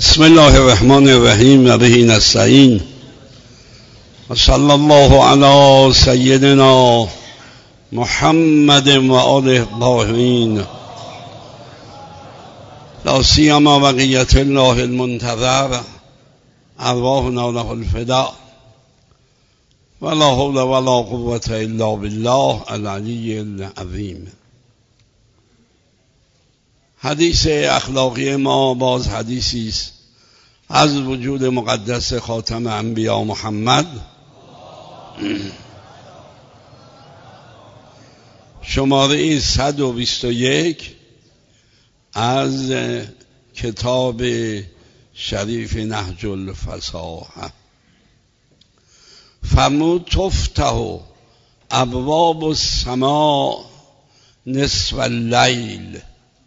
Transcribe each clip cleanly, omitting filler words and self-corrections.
بسم الله الرحمن الرحیم و به نستعین و صلی الله علی سیدنا محمد و آله الطاهرین لا سیما بقیة الله المنتظر ارواحنا له الفداء ولا حول ولا قوة الا بالله العلی العظیم. حدیث اخلاقی ما باز حدیثی است از وجود مقدس خاتم انبیا محمد، شماره 121 از کتاب شریف نهج الفصاحه. فرمود تفتح ابواب السماء نصف اللیل،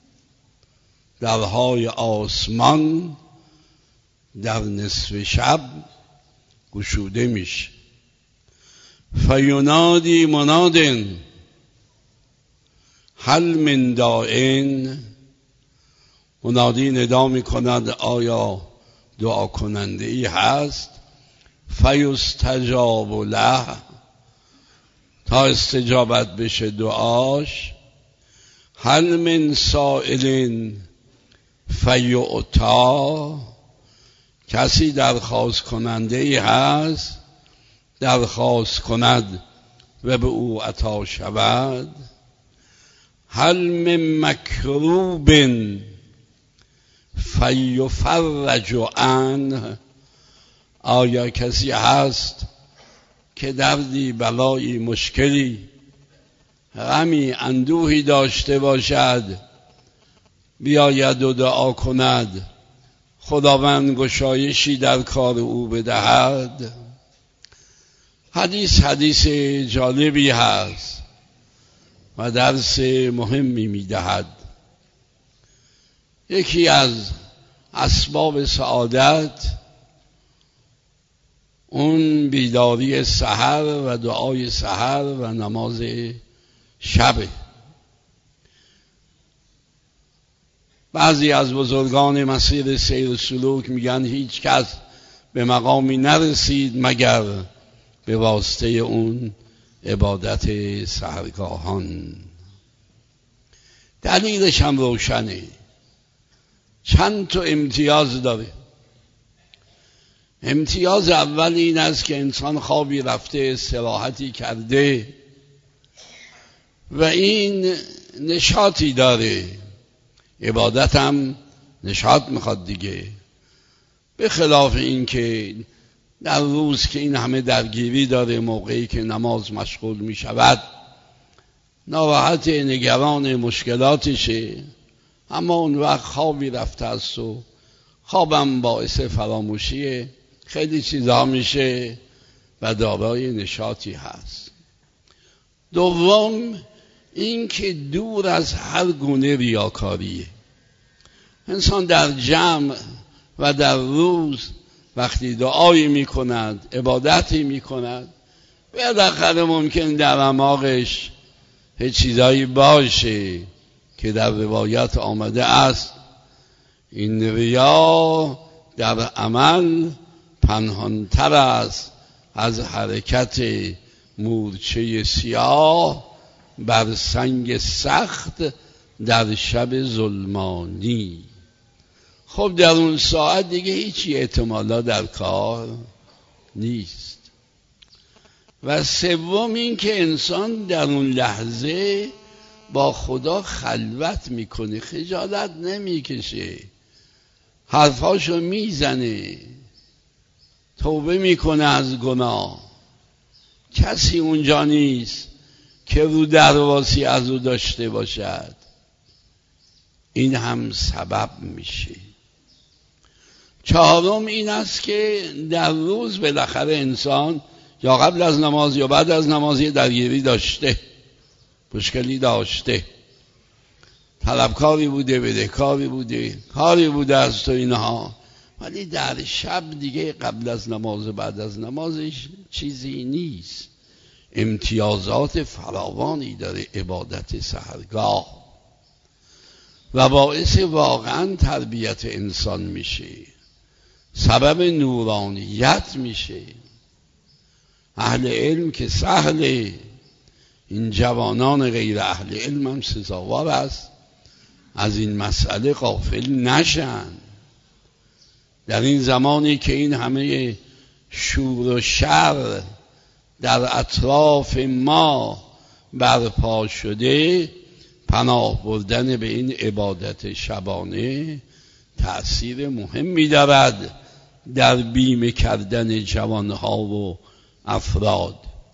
درهای آسمان در نصف شب گشوده میشه. فینادی منادن هل من داعین، منادی ندا میکند آیا دعا کننده ای هست؟ فیستجاب له، تا استجابت بشه دعاش. هل من سائل فیعطا، کسی درخواست کننده ای هست درخواست کند و به او عطا شود. هل من مکروب فیفرج عنه، آیا کسی هست که دردی بلایی مشکلی غمی اندوهی داشته باشد بیاید و دعا کند خداوند گشایشی در کار او بدهد؟ حدیث جالبی هست و درس مهمی میدهد. یکی از اسباب سعادت اون بیداری سحر و دعای سحر و نماز شبه. بعضی از بزرگان مسیر سیر و سلوک میگن هیچ کس به مقامی نرسید مگر به واسطه اون عبادت سحرگاهان. دلیلش هم روشنه، چند تا امتیاز داره. امتیاز اول این است که انسان خوابی رفته استراحتی کرده و این نشاطی داره. عبادت هم نشاط میخواد دیگه، به خلاف این که در روز که این همه درگیری داره، موقعی که نماز مشغول میشود ناراحت نگران مشکلاتشه، اما اون وقت خوابی رفته است و خوابم باعث فراموشی خیلی چیزا میشه و دارای نشاطی هست. دوم این که دور از هر گونه ریاکاریه. انسان در جمع و در روز وقتی دعایی میکند، عبادتی میکند، بالاخره ممکن در اعماقش هیچ چیزایی باشه که در روایات آمده است این ریا در عمل پنهانتر است از حرکت مورچه سیاه بر سنگ سخت در شب ظلمانی. خب در اون ساعت دیگه هیچی احتمالا در کار نیست. و سوم این که انسان در اون لحظه با خدا خلوت میکنه، خجالت نمیکشه، حرفاشو میزنه، توبه میکنه از گناه. کسی اونجا نیست که رو درواسی از او داشته باشد. این هم سبب میشه. چهارم این است که در روز بالاخره انسان یا قبل از نماز یا بعد از نماز درگیری داشته، مشکلی داشته، طلبکاری بوده، بدهکاری بوده، کاری بوده از تو اینها، ولی در شب دیگه قبل از نماز بعد از نمازش چیزی نیست. امتیازات فراوانی داره عبادت سحرگاه و باعث واقعا تربیت انسان میشه. سبب نورانیت میشه. اهل علم که سهله، این جوانان غیر اهل علم هم سزاوار است از این مسئله غافل نشن. در این زمانی که این همه شور و شر در اطراف ما برپا شده، پناه بردن به این عبادت شبانه تأثیر مهمی دارد در بیمه کردن جوانها و افراد.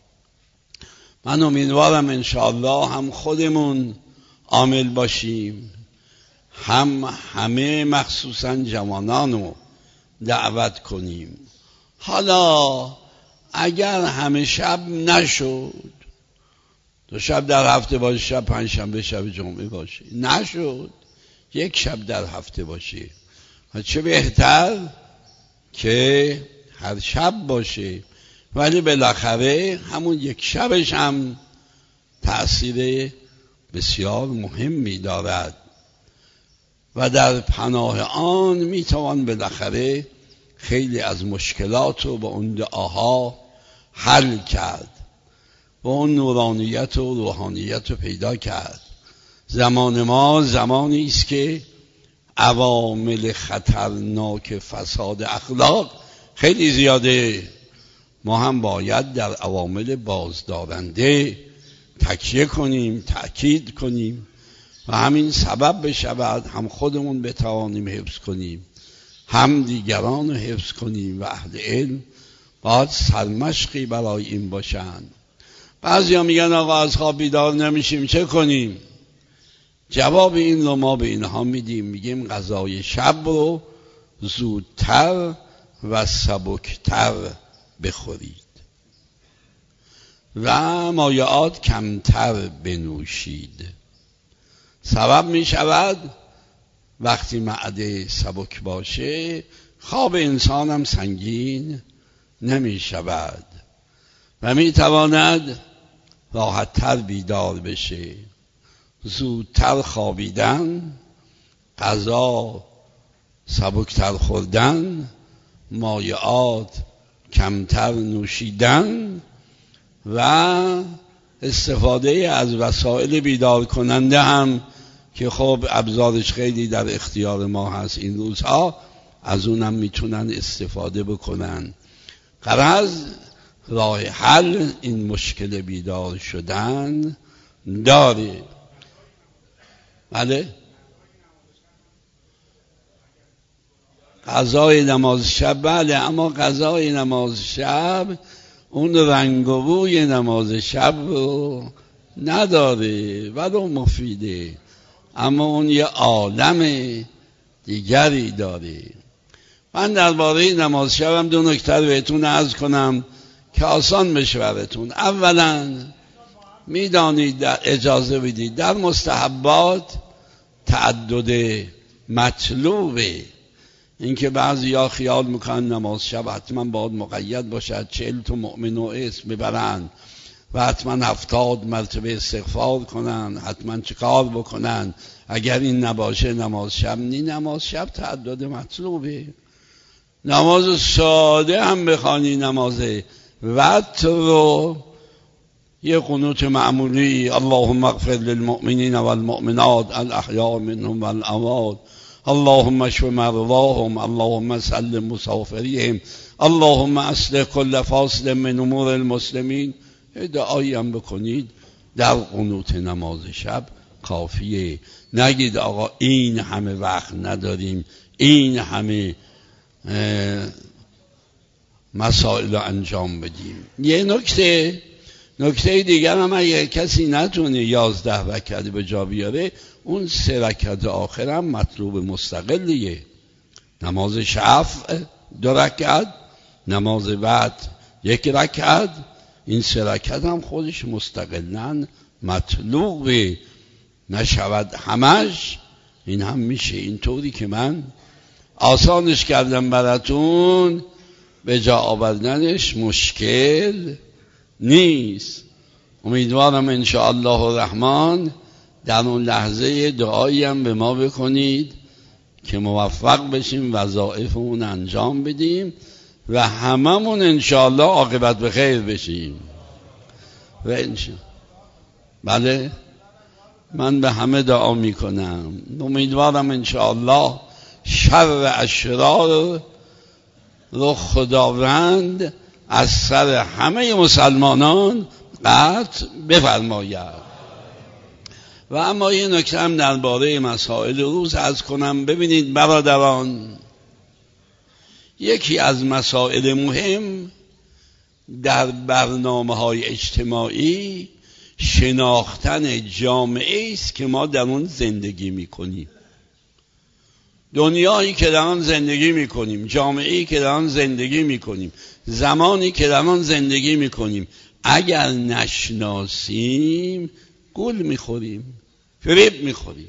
من امیدوارم انشاءالله هم خودمون عامل باشیم، هم همه مخصوصا جوانانو دعوت کنیم. حالا اگر همه شب نشد، 2 شب در هفته باشه، شب پنجشنبه شب جمعه باشه، نشد 1 شب در هفته باشه، چه بهتر که هر شب باشه، ولی بالاخره همون 1 شبش هم تأثیر بسیار مهمی دارد و در پناه آن میتوان بالاخره خیلی از مشکلات رو با اون دعاها حل کرد و اون نورانیت و روحانیت رو پیدا کرد. زمان ما زمانی است که عوامل خطرناک فساد اخلاق خیلی زیاده. ما هم باید در عوامل بازدارنده تکیه کنیم، تأکید کنیم و همین سبب بشود هم خودمون بتوانیم حفظ کنیم، هم دیگران رو حفظ کنیم و اهل علم باید سرمشقی برای این باشند. بعضی ها میگن آقا از خواب بیدار نمیشیم چه کنیم؟ جواب این رو ما به اینها میدیم، میگیم غذای شب رو زودتر و سبکتر بخورید و مایعات کمتر بنوشید. سبب می شود وقتی معده سبک باشه خواب انسان هم سنگین نمی شود و می تواند راحتتر بیدار بشه. زودتر خوابیدن، غذا سبکتر خوردن، مایعات کمتر نوشیدن و استفاده از وسایل بیدار کننده هم که خب ابزارش خیلی در اختیار ما هست این روزها، از اونم میتونن استفاده بکنن. غرض راه حل این مشکل بیدار شدن داره. بله، قضای نماز شب بله، اما قضای نماز شب اون رنگ و بوی نماز شب رو نداره ولو مفیده، اما اون یه عالم دیگری داره. من درباره نماز شبم 2 نکته بهتون عرض کنم که آسان بشه براتون. اولا میدانید، اجازه بدید، در مستحبات تعدد مطلوبه. اینکه بعضیا خیال میکنن نماز شب حتما باید مقید باشد، 40 تا مؤمن و اسم ببرن و حتما 70 مرتبه استغفار کنن، حتما چیکار بکنن، اگر این نباشه نماز شب نی. نماز شب تعدد مطلوبه. نماز ساده هم بخوانی، نماز وتر رو یه قنوت معمولی، اللهم اغفر للمؤمنین والمؤمنات الاحیاء منهم والاموات، اللهم اشف مرضاهم، اللهم سلم مسافرهم، اللهم اصلح كل فاصل من امور المسلمین، دعایی هم بکنید در قنوت نماز شب کافیه. نگید آقا این همه وقت نداریم، این همه مسائل رو انجام بدیم. یه نکته دیگر هم اگر کسی نتونه 11 رکعت به جا بیاره، اون 3 رکعت آخر هم مطلوب مستقلیه. نماز شفع 2 رکعت، نماز وتر 1 رکعت، این 3 رکعت هم خودش مستقلاً مطلوبه. نشود همش، این هم میشه. اینطوری که من آسانش کردم براتون، به جا آوردنش مشکل نیست. امیدوارم انشاءالله الرحمن در اون لحظه دعایی هم به ما بکنید که موفق بشیم وظایفمون انجام بدیم و هممون انشاءالله عاقبت به خیر بشیم و بله من به همه دعا میکنم، امیدوارم انشاءالله شر اشرار رو خداوند از سر همه مسلمانان قطع بفرماید. و اما یه نکته هم درباره مسائل روز عرض کنم. ببینید برادران، یکی از مسائل مهم در برنامه‌های اجتماعی شناختن جامعه است که ما در اون زندگی میکنیم. دنیایی که در آن زندگی میکنیم، جامعه‌ای که در آن زندگی میکنیم، زمانی که در آن زندگی میکنیم، اگر نشناسیم گول میخوریم، فریب میخوریم.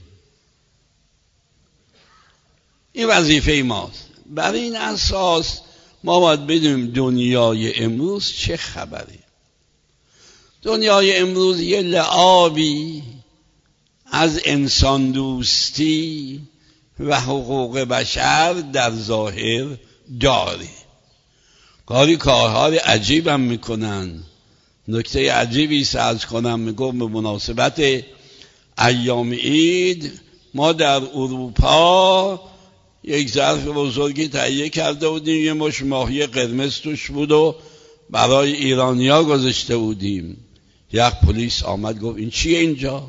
این وظیفه ماست. برای این اساس ما باید بدونیم دنیای امروز چه خبره. دنیای امروز یه لعابی از انسان دوستی و حقوق بشر در ظاهر داره. کارهای عجیب هم میکنن. نکته عجیبی سرز کنم، میگم به مناسبت ایام عید ما در اروپا یک ظرف بزرگی تهیه کرده بودیم، یه مش ماهی قرمز توش بود و برای ایرانیا گذاشته بودیم. یک پلیس آمد گفت این چیه اینجا؟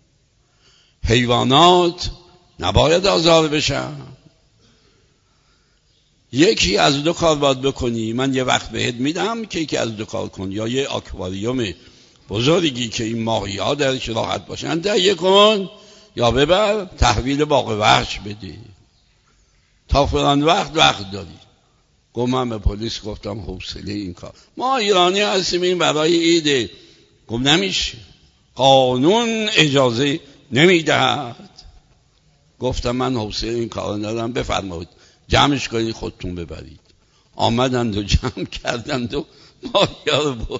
حیوانات نباید آزار بشن. یکی از دو کار باید بکنی، من یه وقت بهت میدم که یکی از دو کار کن، یا یه آکواریوم بزرگی که این ماهی ها درش راحت باشن تهیه کن، یا ببر تحویل باغ وحش بدی تا فلان وقت داری. گفت من به پلیس گفتم حوصله این کار، ما ایرانی هستیم این برای ایده. گفت نمیشه، قانون اجازه نمیدهد. گفتم من حوصله این کار ندارم، بفرمایید جمعش کنید خودتون ببرید. آمدند و جمع کردند و ماهی رو برد.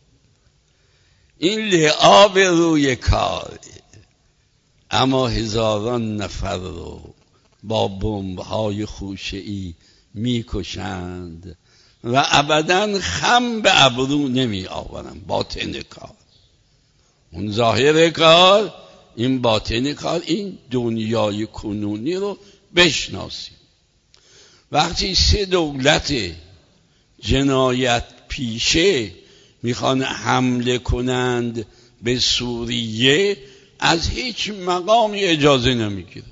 این لعاب روی کار. اما هزاران نفر رو با بمب‌های خوشه‌ای میکشند و ابداً خم به ابرو نمی آورند. باطن کار، اون ظاهر کار، این باطن کار. این دنیای کنونی رو بشناسیم. وقتی سه دولت جنایت پیشه میخوان حمله کنند به سوریه، از هیچ مقامی اجازه نمیگیرن،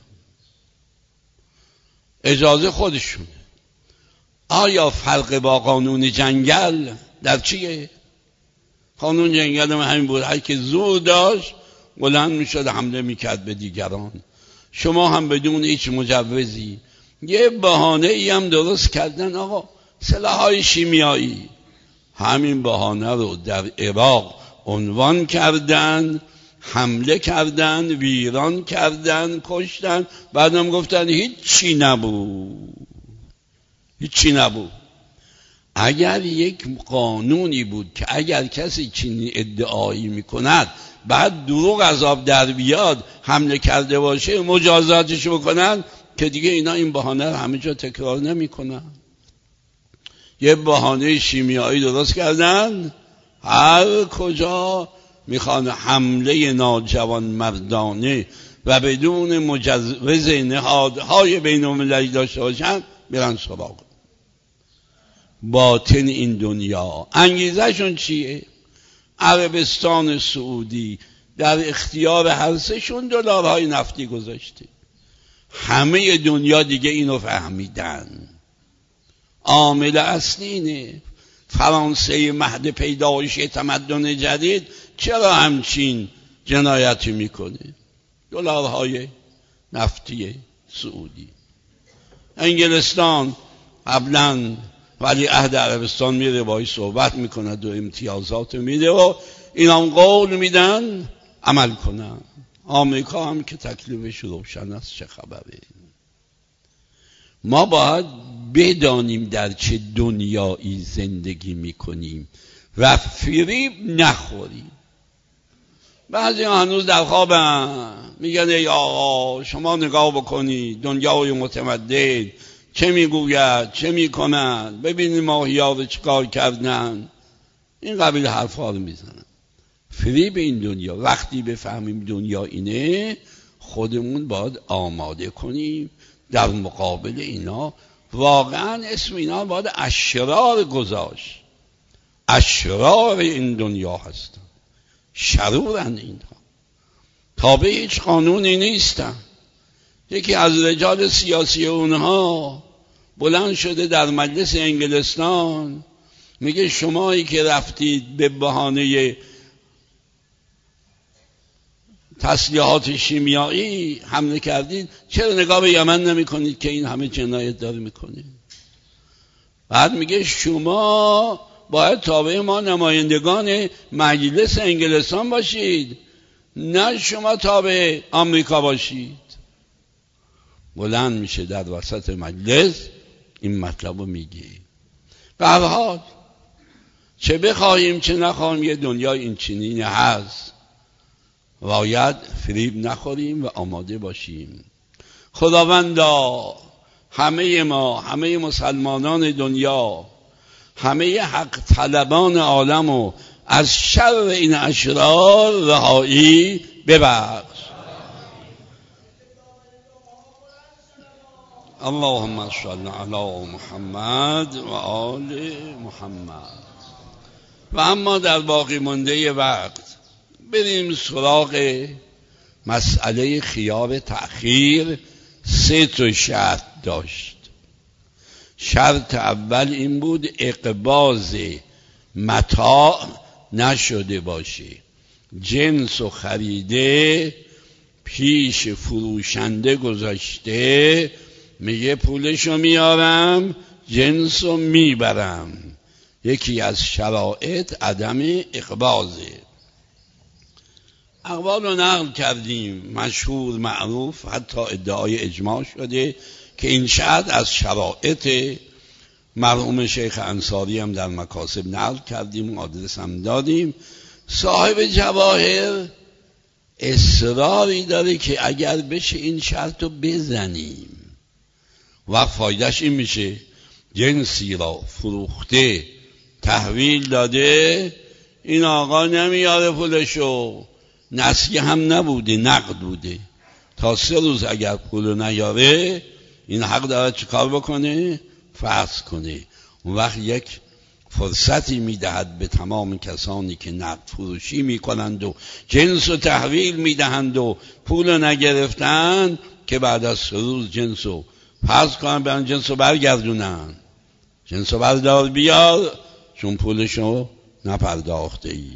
اجازه خودشونه. آیا فرق با قانون جنگل در چیه؟ قانون جنگل هم همین بود، هر که زور داشت بلند میشد حمله میکرد به دیگران. شما هم بدون هیچ مجوزی یه بهانه ای هم درست کردن، آقا سلاح‌های شیمیایی. همین بهانه رو در عراق عنوان کردن، حمله کردن، ویران کردن، کشتن. بعدم گفتن هیچی نبود. اگر یک قانونی بود که اگر کسی چنین ادعایی میکند بعد دروغ از آب در بیاد حمله کرده باشه مجازاتش بکنن، که دیگه اینا این بهانه رو همه جا تکرار نمیکنن. یه بهانه شیمیایی درست کردن، هر کجا میخوان حمله ناجوان مردانه و بدون مجوز نهادهای بین المللی داشته باشن میرن سراغ. باطن این دنیا انگیزشون چیه؟ عربستان سعودی در اختیار هر سهشون دلارهای نفتی گذاشته. همه دنیا دیگه اینو فهمیدن. عامل اصلی اینه. فرانسه مهد پیدایش تمدن جدید چرا همچین جنایتی میکنه؟ دلارهای نفتی سعودی. انگلستان قبلا ولی عهد عربستان میره باهاش صحبت میکنه و امتیازات میده و اینا هم قول میدن عمل کنن. آمریکا هم که تکلیفش روشن است چه خبره. ما باید بدانیم در چه دنیایی زندگی میکنیم و فریب نخوریم. بعضی هنوز در خوابن، میگن ای آقا شما نگاه بکنید دنیای متمدن چه میگوید چه میکنند، ببینید ماهی‌ها رو چیکار کردن. این قبیل حرفا رو میزنن. فریب این دنیا. وقتی بفهمیم دنیا اینه، خودمون باید آماده کنیم در مقابل اینا. واقعا اسم اینا باید اشرار گذاشت. اشرار این دنیا هستن، شرورن اینها، تابع هیچ قانونی نیستن. یکی از رجال سیاسی اونها بلند شده در مجلس انگلستان میگه شمایی که رفتید به بهانه تسلیحات شیمیایی حمله کردید، چرا نگاه به یمن نمی کنید که این همه جنایت داره میکنه؟ بعد میگه شما باید تابع ما نمایندگان مجلس انگلستان باشید، نه شما تابع آمریکا باشید. بلند میشه در وسط مجلس این مطلب رو میگه. به هر حال چه بخواهیم چه نخواهیم یه دنیای این چنینی هست، باید فریب نخوریم و آماده باشیم. خداوندا همه ما، همه مسلمانان دنیا، همه حق طلبان عالم و از شر این اشرار رهایی ببخش. اللهم صل علی محمد و آل محمد. و اما در باقی مانده وقت بریم سراغ مسئله خیار تأخیر. 3 شرط داشت. شرط اول این بود اقباض متاع نشده باشه، جنس و خریده پیش فروشنده گذاشته، میگه پولشو میارم جنسو میبرم. یکی از شرایط عدم اقباضه. اقوال رو نقل کردیم، مشهور معروف، حتی ادعای اجماع شده که این شرط از شرایط. مرحوم شیخ انصاری هم در مکاسب نقل کردیم، آدرس هم دادیم. صاحب جواهر اصراری داره که اگر بشه این شرط رو بزنیم و فایدهش این میشه جنسی را فروخته تحویل داده، این آقا نمیاره پولشو، نسیه هم نبوده نقد بوده، تا 3 روز اگر پول نیاره این حق داره چه کار بکنه؟ فسخ کنه. اون وقت یک فرصتی میدهد به تمام کسانی که نقد فروشی میکنند و جنس و تحویل میدهند و پول نگرفتن که بعد از 3 روز جنس رو فسخ کنن، برن جنس رو برگردونن، جنس رو بردار بیار چون پولشو نپرداخته ای.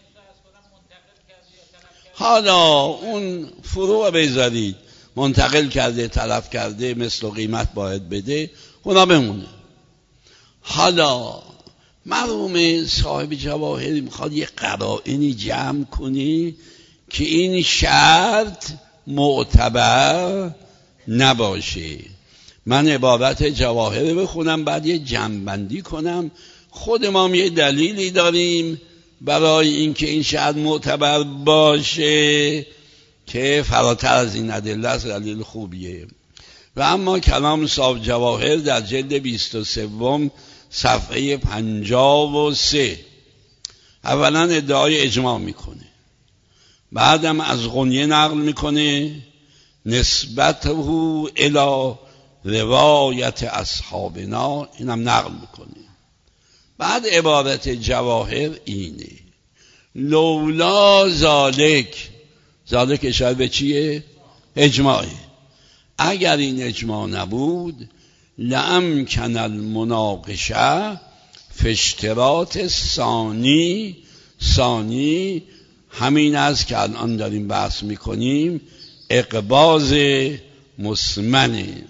حالا اون فروع بذارید، منتقل کرده تلف کرده مثل قیمت باید بده، اونا بمونه. حالا مرحوم صاحب جواهر میخواد یه قرائنی جمع کنی که این شرط معتبر نباشه. من عبارت جواهر بخونم بعد یه جمع‌بندی کنم. خود ما هم یه دلیلی داریم برای اینکه این شرط معتبر باشه که فراتر از این ادله است، دلیل خوبیه. و اما کلام صاحب جواهر در جلد 23 صفحه 53 اولا ادعای اجماع میکنه، بعدم از غنیه نقل میکنه نسبته الی روایت اصحابنا، اینم نقل میکنه. بعد عبارت جواهر اینه لولا ذالک، ذالک اشاره به چیه؟ اجماعه. اگر این اجماع نبود لامکن المناقشه فی اشتراط ثانی. ثانی همین است که الان داریم بحث میکنیم، اقباض مسمنه.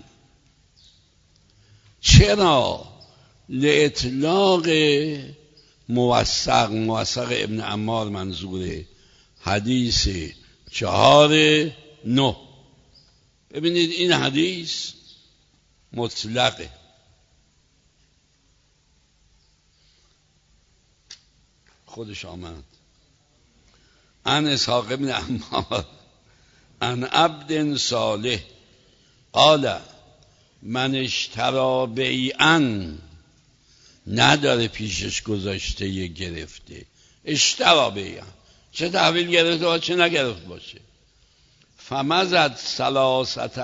چرا؟ لاطلاق موثق ابن عمار منظوره حدیث 4:9. ببینید این حدیث مطلقه، خودش آمد. عن اسحاق بن عمار عن عبد صالح قال من اشترى بیعا، نداره پیشش گذاشته یه گرفته، اشترى بیعا، چه تحویل گرفته و چه نگرفت باشه، فمزد ثلاثه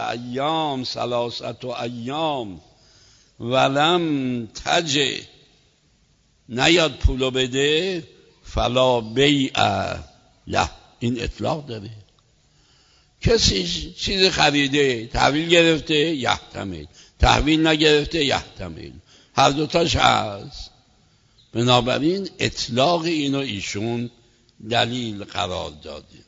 ایام ولم تجه، نیاد پولو بده، فلا بیع له، این اطلاق داره. کسی چیز خریده، تحویل گرفته، یحتمل، تحویل نگرفته، یحتمل، هر دوتاش هست. بنابراین اطلاق اینو ایشون دلیل قرار داده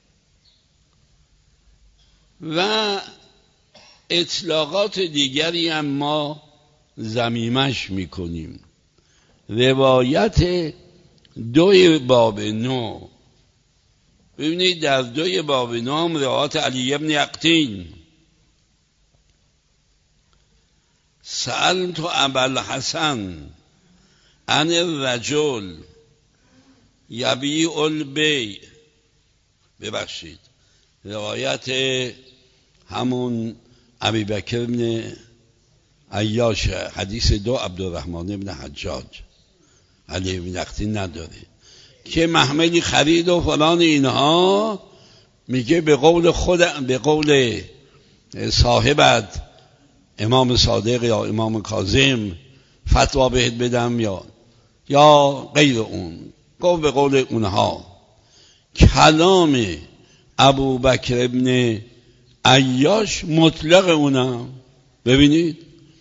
و اطلاقات دیگری هم ما ضمیمش میکنیم. روایت 2 باب 9، ببینید در 2 باب 9 هم روایت علی بن یقطین سألت ابوالحسن عن الرجل یبیع البیع، ببخشید روایت همون ابی بکر بن عیاش، حدیث 2 عبدالرحمن بن حجاج، علی بن یقطین نداره که محملی خرید و فلان اینها، میگه به قول صاحبت امام صادق یا امام کاظم فتوا بهت بدم یا غیر اون، گفت به قول اونها. کلام ابو بکر ابن عیاش مطلق اونم، ببینید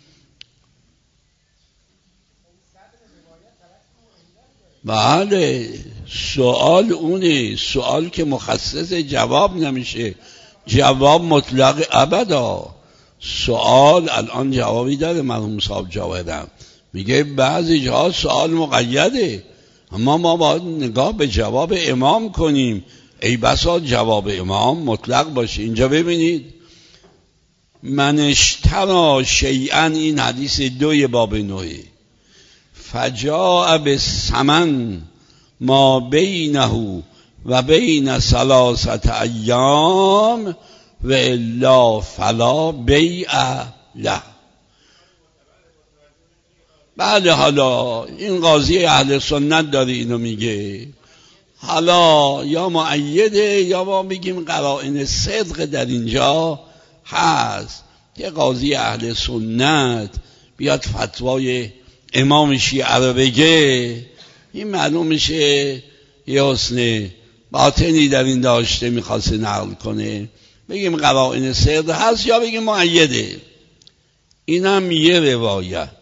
بله، سوال اونه، سوال که مخصص جواب نمیشه، جواب مطلق ابدا. سوال الان جوابی داره، مرحوم صاحب جواهرم میگه بعضی جاها سوال مقیده، اما ما باید نگاه به جواب امام کنیم، ای بسا جواب امام مطلق باشه. اینجا ببینید من اشترى شیئا، این حدیث 2 باب 9، فجاء بالثمن ما بینه و بین 3 ایام و الا فلا بیع له. بله، حالا این قاضی اهل سنت داره اینو میگه، حالا یا مؤیده یا ما میگیم قرائن صدق در اینجا هست که قاضی اهل سنت بیاد فتوای امام شیعه رو بگه، این معلوم میشه یه حسن باطنی در این داشته، میخواسته نقل کنه، بگیم قرائن صدق هست یا بگیم مؤیده. اینم یه روایت.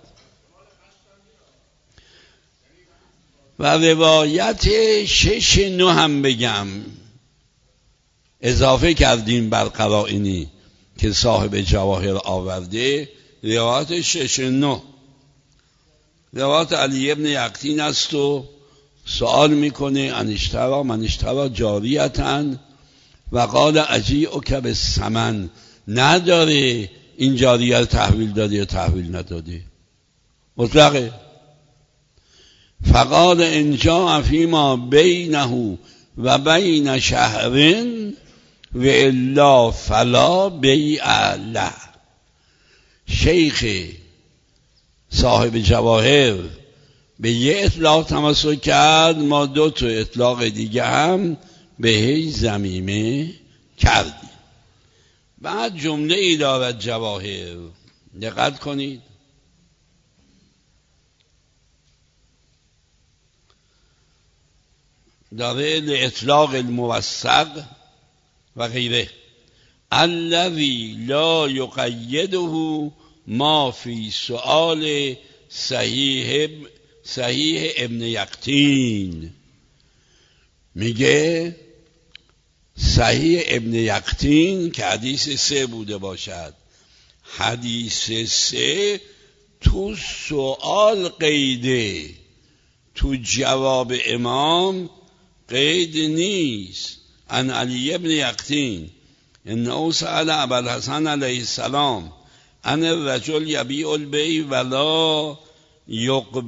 و روایت 6 9 هم بگم، اضافه کردیم بر قرائنی که صاحب جواهر آورده. روایت 6 9 روایت علی بن یقطین است و سوال میکنه من اشترى جاریتن و قال اجیعک بالثمن، نداره این جاریه تحویل داده یا تحویل نداده، مطلقه. فقال ان جاء فيما بینه و بین شهر و الا فلا بیع له. شیخ صاحب جواهر به یه اطلاق تمسک کرد، ما 2 تا اطلاق دیگه هم بهش ضمیمه کردیم. بعد جمله ای دارد جواهر، دقت کنید، داره اطلاق الموثق و غیره، الذی لا یقیده ما فی سؤال صحیح ابن یقطین. میگه صحیح ابن یقطین که حدیث 3 بوده باشد، حدیث 3 تو سؤال قیده، تو جواب امام قید نیست. عن علی ابن یقطین انه سأل ابوالحسن علیه السلام عن الرجل یبیع البیع ولا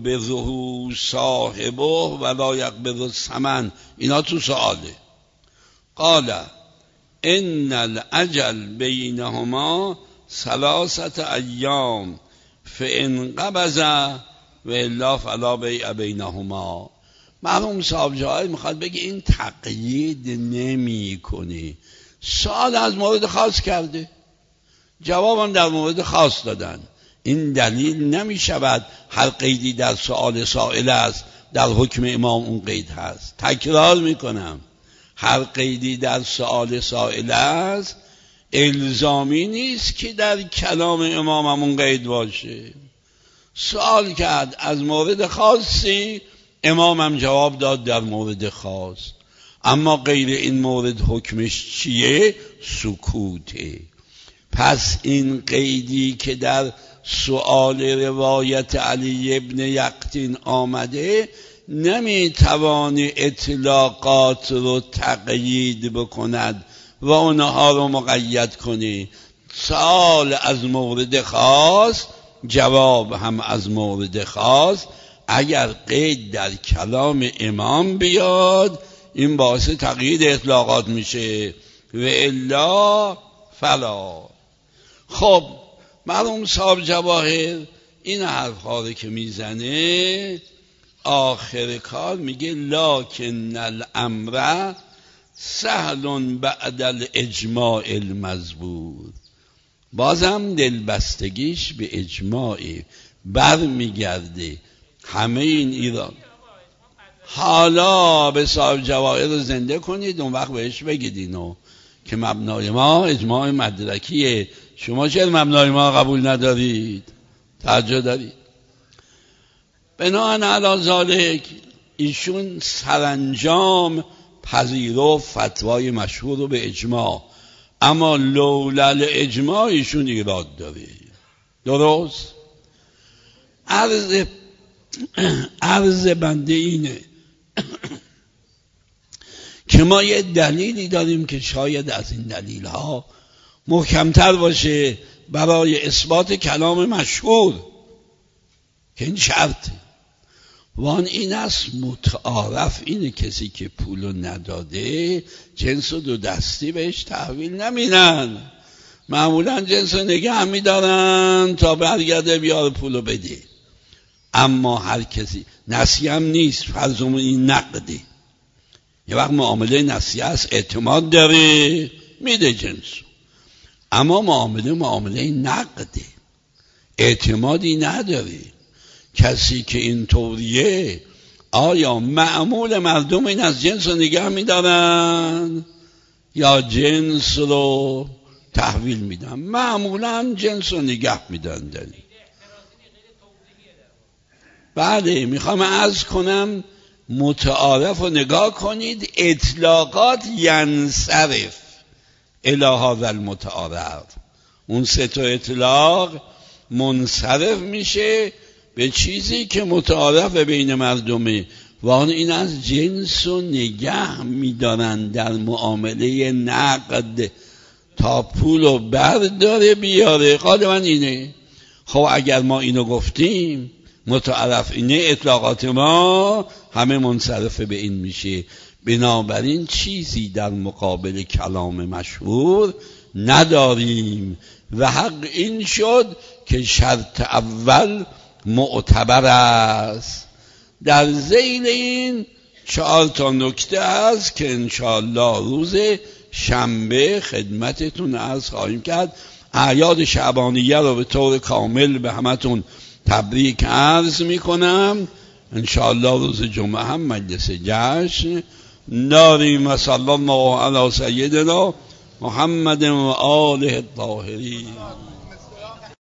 یقبضه صاحبه ولا یقبض الثمن، اینا تو سؤاله. قال ان الاجل بینهما 3 ایام فان قبض و الا فلا بیع بینهما. مرحوم صاحب جواهر میخواد بگه این تقیید نمی کنه. سوال از مورد خاص کرده، جوابم در مورد خاص دادن. این دلیل نمی شود هر قیدی در سؤال سائل است در حکم امام اون قید هست. تکرار میکنم، هر قیدی در سؤال سائل است الزامی نیست که در کلام امام همون قید باشه. سوال کرد از مورد خاصی، امام هم جواب داد در مورد خاص، اما غیر این مورد حکمش چیه؟ سکوته. پس این قیدی که در سؤال روایت علی ابن یقطین آمده نمیتوانی اطلاقات رو تقیید بکند و اونها رو مقید کنی. سؤال از مورد خاص، جواب هم از مورد خاص. اگر قید در کلام امام بیاد این باعث تقیید اطلاقات میشه و الا فلا. خب مرحوم صاحب جواهر این حرف‌ها که میزنه آخر کار میگه لکن الامر سهل بعد الاجماع المذکور. بازم دلبستگیش به اجماع بر میگرده. همه این ایران حالا به صاحب جواهر رو زنده کنید، اون وقت بهش بگید اینو که مبنای ما اجماع مدرکیه. شما چرا مبنای ما قبول ندارید؟ توجه دارید؟ بناهن علی ذالک ایشون سرانجام پذیرو فتوای مشهور رو به اجماع، اما لولا اجماع ایشون ایراد داره. درست؟ عرض بنده اینه که ما یه دلیلی داریم که شاید از این دلیل ها محکمتر باشه برای اثبات کلام مشهور که این شرطه. وان این است متعارف اینه کسی که پولو نداده جنس و 2 دستی بهش تحویل نمیدن، معمولا جنس رو نگه هم میدارن تا برگرده بیار پولو بده. اما هر کسی نسیه هم نیست، فرضمون این نقده، یه وقت معامله نسیه است اعتماد داره میده جنسو، اما معامله نقده اعتمادی نداره. کسی که این طوریه آیا معمول مردم این از جنس رو نگه میدارن یا جنس رو تحویل میدن؟ معمولا جنس رو نگه میدن. بله میخوام عرض کنم متعارف رو نگاه کنید، اطلاقات ینصرف الی هذا المتعارف، اون 3 اطلاق منصرف میشه به چیزی که متعارف بین مردمه و آن این از جنس و نگه میدارن در معامله نقد تا پولو برداره بیاره. غالبا اینه. خب اگر ما اینو گفتیم متعارف اینه، اطلاقات ما همه منصرف به این میشه. بنابراین چیزی در مقابل کلام مشهور نداریم و حق این شد که شرط اول معتبر است. در ذیل این 4 نکته است که انشاءالله روز شنبه خدمتتون عرض خواهیم کرد. اعیاد شعبانیه رو به طور کامل به همتون تبریک عرض میکنم. انشاءالله روز جمعه هم مجلس جشن داریم. و صلی الله علی سیدنا محمد و آله الطاهرین.